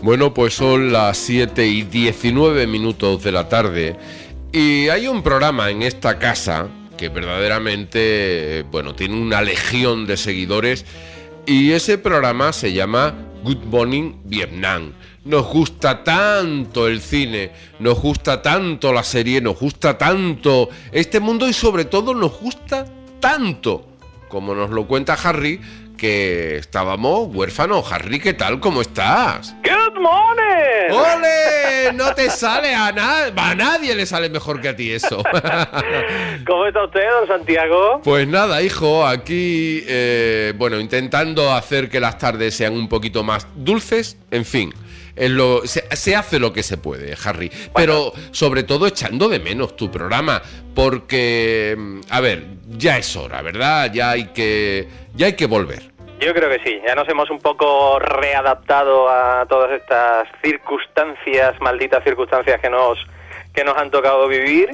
Bueno, pues son las 7:19 de la tarde y hay un programa en esta casa que verdaderamente, bueno, tiene una legión de seguidores y ese programa se llama Good Morning Vietnam. Nos gusta tanto el cine, nos gusta tanto la serie, nos gusta tanto este mundo y sobre todo nos gusta tanto, como nos lo cuenta Harry, que estábamos huérfanos. Harry, ¿qué tal? ¿Cómo estás? ¡Good morning! ¡Ole! No te sale a nadie le sale mejor que a ti eso. ¿Cómo está usted, don Santiago? Pues nada, hijo, aquí, bueno, intentando hacer que las tardes sean un poquito más dulces, en fin. Se hace lo que se puede, Harry, bueno, pero sobre todo echando de menos tu programa, porque, a ver, ya es hora, ¿verdad? Ya hay que volver. Yo creo que sí, ya nos hemos un poco readaptado a todas estas circunstancias, malditas circunstancias que nos han tocado vivir.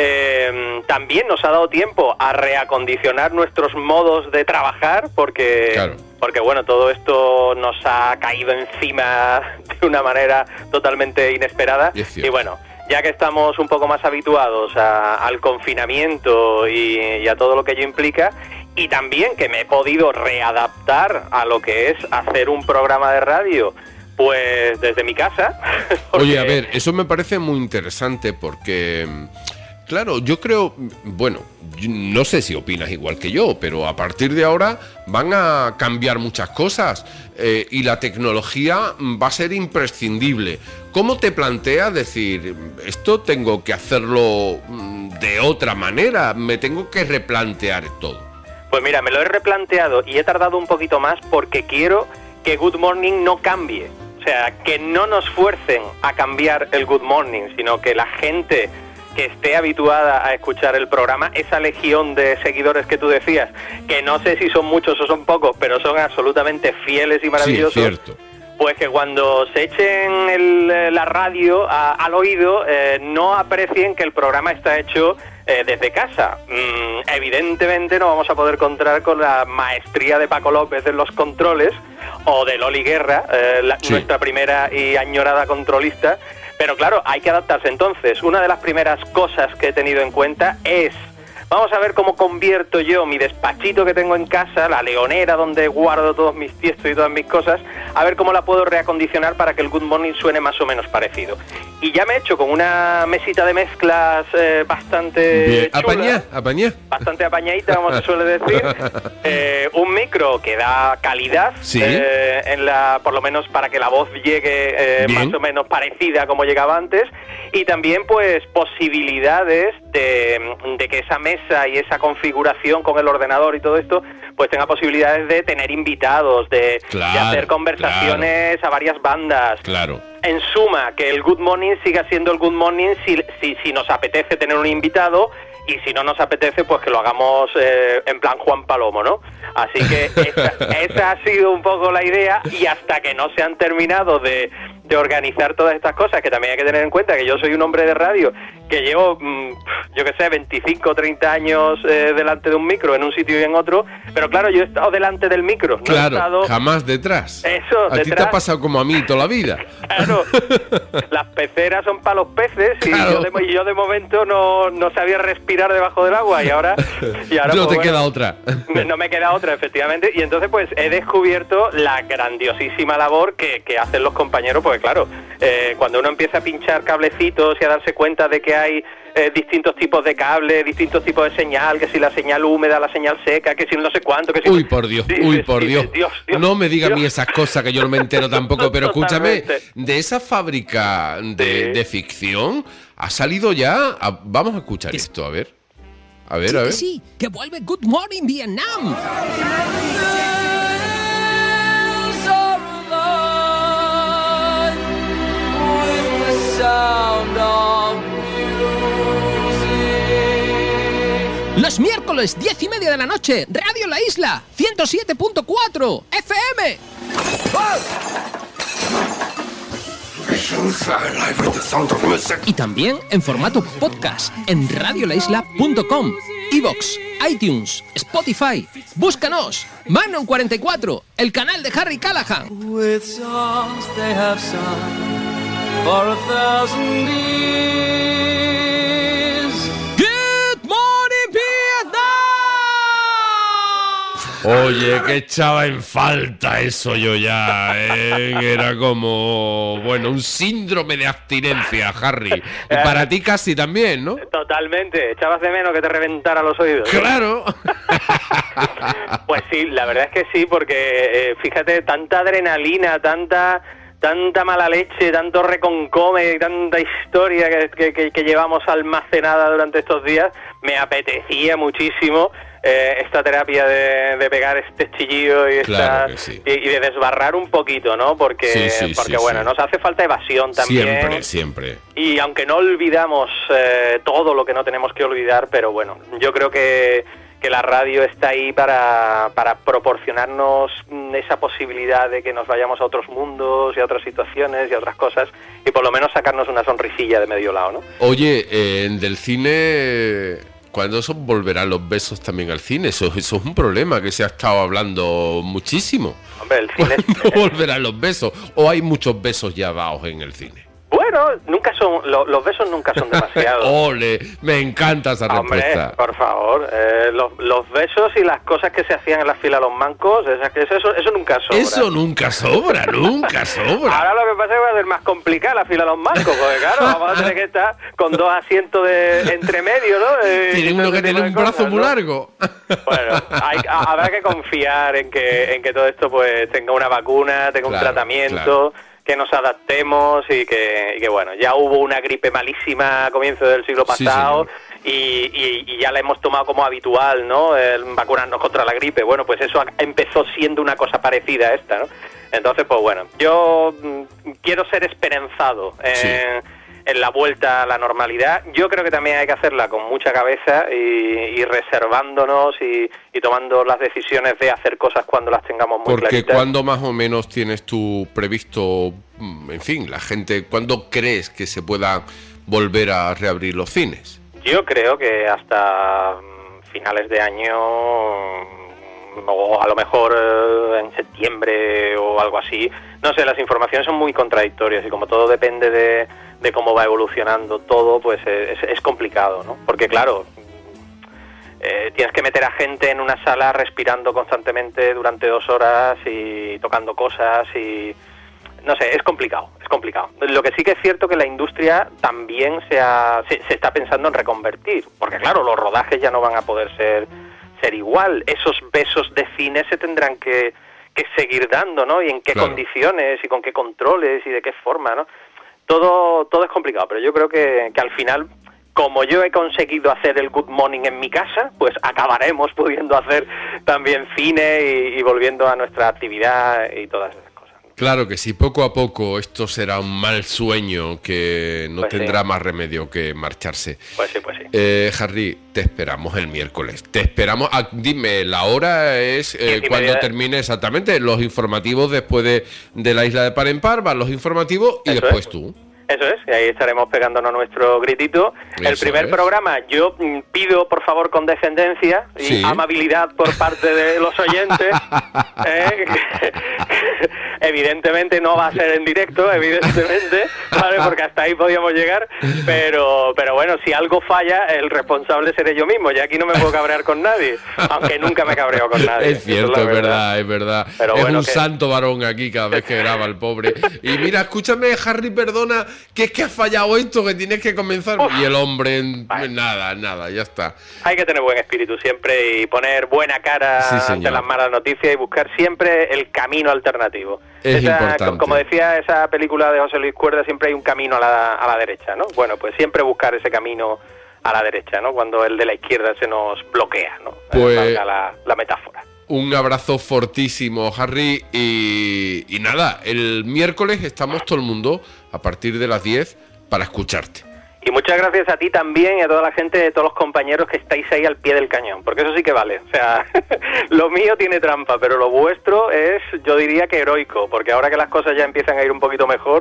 También nos ha dado tiempo a reacondicionar nuestros modos de trabajar, porque... Claro. Porque bueno, todo esto nos ha caído encima de una manera totalmente inesperada. Y bueno, ya que estamos un poco más habituados al confinamiento y a todo lo que ello implica, y también que me he podido readaptar a lo que es hacer un programa de radio, pues desde mi casa. Porque... Oye, a ver, eso me parece muy interesante porque... Claro, yo creo, bueno, no sé si opinas igual que yo, pero a partir de ahora van a cambiar muchas cosas y la tecnología va a ser imprescindible. ¿Cómo te planteas decir, esto tengo que hacerlo de otra manera, me tengo que replantear todo? Pues mira, me lo he replanteado y he tardado un poquito más porque quiero que Good Morning no cambie. O sea, que no nos fuercen a cambiar el Good Morning, sino que la gente que esté habituada a escuchar el programa, esa legión de seguidores que tú decías, que no sé si son muchos o son pocos, pero son absolutamente fieles y maravillosos. Sí, cierto. Pues que cuando se echen la radio al oído, no aprecien que el programa está hecho desde casa. Evidentemente no vamos a poder contar con la maestría de Paco López en los controles, o de Loli Guerra, nuestra primera y añorada controlista. Pero claro, hay que adaptarse. Entonces, una de las primeras cosas que he tenido en cuenta es, vamos a ver cómo convierto yo mi despachito que tengo en casa, la leonera donde guardo todos mis tiestos y todas mis cosas, a ver cómo la puedo reacondicionar para que el Good Morning suene más o menos parecido. Y ya me he hecho con una mesita de mezclas bastante chula, apañá. Bastante apañadita, como se suele decir. Un micro que da calidad, ¿sí? Por lo menos para que la voz llegue más o menos parecida como llegaba antes. Y también pues posibilidades de que esa mesa y esa configuración con el ordenador y todo esto pues tenga posibilidades de tener invitados, de hacer conversaciones a varias bandas. Claro. En suma, que el Good Morning siga siendo el Good Morning si nos apetece tener un invitado, y si no nos apetece, pues que lo hagamos en plan Juan Palomo, ¿no? Así que esa ha sido un poco la idea, y hasta que no se han terminado de organizar todas estas cosas, que también hay que tener en cuenta que yo soy un hombre de radio, que llevo, yo qué sé, 25 o 30 años delante de un micro en un sitio y en otro, pero claro, yo he estado delante del micro. No claro, he estado... jamás detrás. Eso, a ti te ha pasado como a mí toda la vida. Claro, las peceras son para los peces, y claro. yo de momento no sabía respirar debajo del agua, y ahora no pues, te queda otra. No me queda otra, efectivamente, y entonces pues he descubierto la grandiosísima labor que hacen los compañeros, porque claro, cuando uno empieza a pinchar cablecitos y a darse cuenta de que hay distintos tipos de cable, distintos tipos de señal, que si la señal húmeda, la señal seca, que si no sé cuánto, que si... Uy, por Dios, Dios. No me diga a mí esas cosas que yo no me entero tampoco, pero escúchame, de esa fábrica de ficción ha salido ya... Vamos a escuchar esto, a ver. A ver. Sí, que vuelve Good Morning Vietnam. Los miércoles, 10:30 de la noche, Radio La Isla, 107.4 FM. Y también en formato podcast en radiolaisla.com. iVoox, iTunes, Spotify. Búscanos, Magnum 44, el canal de Harry Callahan. With songs they have sung for 1,000 years. Good morning, Vietnam. Oye, que echaba en falta eso yo ya, Era como, bueno, un síndrome de abstinencia, Harry. Y para ti casi también, ¿no? Totalmente, echabas de menos que te reventara los oídos. ¡Claro! Pues sí, la verdad es que sí, porque fíjate, tanta adrenalina, tanta mala leche, tanto reconcome, tanta historia que llevamos almacenada durante estos días, me apetecía muchísimo esta terapia de pegar este chillido y, claro sí. y de desbarrar un poquito, ¿no? Porque bueno, nos hace falta evasión también. Siempre. Y aunque no olvidamos todo lo que no tenemos que olvidar, pero bueno, yo creo que la radio está ahí para proporcionarnos esa posibilidad de que nos vayamos a otros mundos y a otras situaciones y a otras cosas y por lo menos sacarnos una sonrisilla de medio lado, ¿no? Oye, del cine, ¿cuándo volverán los besos también al cine? Eso es un problema que se ha estado hablando muchísimo. Hombre, el cine... ¿Cuándo volverán los besos? ¿O hay muchos besos ya dados en el cine? Bueno, nunca son los besos nunca son demasiados. ¡Ole! Me encanta esa respuesta. Hombre, por favor, los besos y las cosas que se hacían en la fila de los mancos, eso nunca sobra. Eso nunca sobra, nunca sobra. Ahora lo que pasa es que va a ser más complicada la fila de los mancos, porque claro, vamos a tener que estar con 2 asientos entre medio, ¿no? Tiene uno que tiene un brazo muy largo. Bueno, habrá que confiar en que todo esto pues tenga una vacuna, tenga un tratamiento... Claro. Que nos adaptemos y que bueno, ya hubo una gripe malísima a comienzos del siglo pasado y ya la hemos tomado como habitual, ¿no? Vacunarnos contra la gripe. Bueno, pues eso empezó siendo una cosa parecida a esta, ¿no? Entonces, pues bueno, yo quiero ser esperanzado en la vuelta a la normalidad. Yo creo que también hay que hacerla con mucha cabeza y reservándonos y tomando las decisiones de hacer cosas cuando las tengamos muy claritas. Porque ¿cuándo más o menos tienes tú previsto, en fin, la gente, cuándo crees que se pueda volver a reabrir los cines? Yo creo que hasta finales de año o a lo mejor en septiembre o algo así. No sé, las informaciones son muy contradictorias y como todo depende de cómo va evolucionando todo, pues es complicado, ¿no? Porque claro, tienes que meter a gente en una sala respirando constantemente durante 2 horas y tocando cosas y... No sé, es complicado. Lo que sí que es cierto que la industria también se está pensando en reconvertir, porque claro, los rodajes ya no van a poder ser igual. Esos besos de cine se tendrán que seguir dando, ¿no? Y en qué condiciones y con qué controles y de qué forma, ¿no? Todo es complicado, pero yo creo que al final, como yo he conseguido hacer el Good Morning en mi casa, pues acabaremos pudiendo hacer también cine y volviendo a nuestra actividad y todas esas cosas. Claro que sí, poco a poco esto será un mal sueño que no tendrá más remedio que marcharse. Pues sí. Harry, te esperamos el miércoles. Te esperamos. Dime, la hora es cuando termine exactamente los informativos después de la isla de Par en Par, van los informativos y después tú. Eso es, y ahí estaremos pegándonos nuestro gritito. El primer programa, yo pido por favor condescendencia y amabilidad por parte de los oyentes. Evidentemente no va a ser en directo, evidentemente, ¿vale? Porque hasta ahí podíamos llegar, pero bueno, si algo falla, el responsable seré yo mismo, y aquí no me puedo cabrear con nadie, aunque nunca me cabreo con nadie. Es cierto, es verdad. Pero es bueno, un santo varón aquí cada vez que graba el pobre. Y mira, escúchame, Harry, perdona, que es que has fallado esto, que tienes que comenzar. Y el hombre, nada, ya está. Hay que tener buen espíritu siempre y poner buena cara ante las malas noticias y buscar siempre el camino alternativo. Es importante. Como decía esa película de José Luis Cuerda, siempre hay un camino a la derecha, ¿no? Bueno, pues siempre buscar ese camino a la derecha, ¿no? Cuando el de la izquierda se nos bloquea, ¿no? Pues valga la metáfora. Un abrazo fortísimo, Harry, y nada, el miércoles estamos todo el mundo a partir de las 10 para escucharte. Y muchas gracias a ti también y a toda la gente, todos los compañeros que estáis ahí al pie del cañón, porque eso sí que vale. O sea, lo mío tiene trampa, pero lo vuestro es, yo diría que heroico, porque ahora que las cosas ya empiezan a ir un poquito mejor,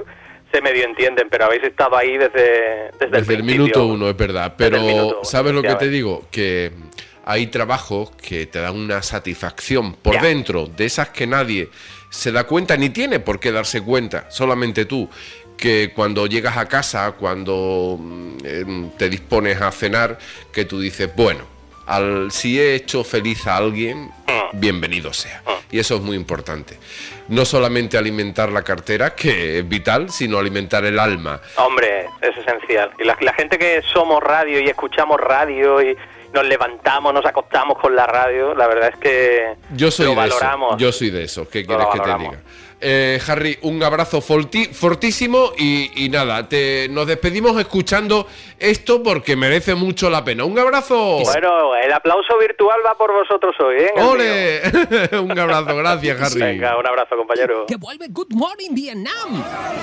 se medio entienden, pero habéis estado ahí desde el minuto uno, es verdad. Pero, ¿sabes lo que te ves. digo? Que hay trabajos que te dan una satisfacción por dentro, de esas que nadie se da cuenta, ni tiene por qué darse cuenta, solamente tú, que cuando llegas a casa, cuando te dispones a cenar, que tú dices, bueno, si he hecho feliz a alguien, bienvenido sea. Y eso es muy importante. No solamente alimentar la cartera, que es vital, sino alimentar el alma. Hombre, es esencial. Y la gente que somos radio y escuchamos radio y nos levantamos, nos acostamos con la radio, la verdad es que lo valoramos. Yo soy de eso, ¿qué quieres que te diga? Harry, un abrazo fortísimo y nada, nos despedimos escuchando esto porque merece mucho la pena. Un abrazo. Bueno, el aplauso virtual va por vosotros hoy, ¿eh? ¡Ole! Un abrazo, gracias, Harry. Venga, un abrazo, compañero. Que vuelve Good Morning Vietnam.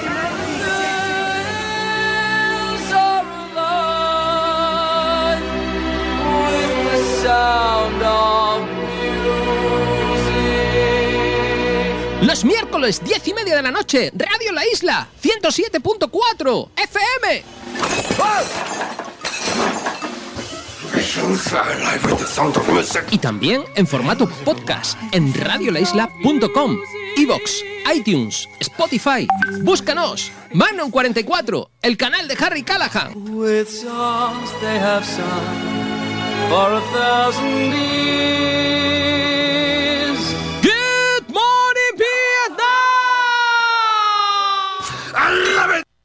Los miércoles 10:30 de la noche, Radio La Isla, 107.4 FM. Y también en formato podcast en radiolaisla.com, iVoox, iTunes, Spotify. Búscanos, Manon 44, el canal de Harry Callahan. With songs they have sung for 1,000 years.